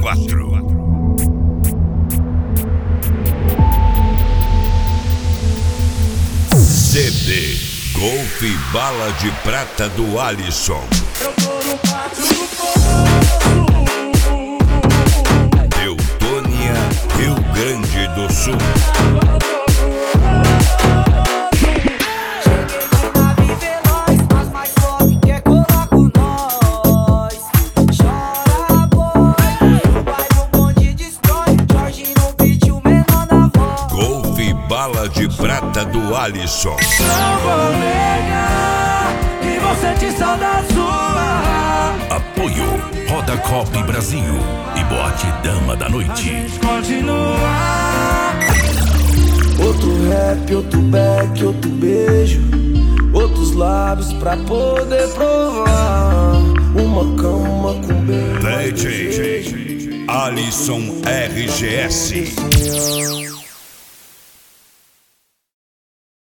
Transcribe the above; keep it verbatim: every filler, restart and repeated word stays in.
quatro. C D Golf Bala de Prata do Alisson. Teutônia, Rio Grande do Sul. Bala de Prata do Alisson. Não vou negar que você te sauda sua. Apoio Roda Cop Brasil e Boate Dama da Noite. Continua. Outro rap, outro back, outro beijo, outros lábios pra poder provar. Uma cama com beijo. D J Alisson R G S.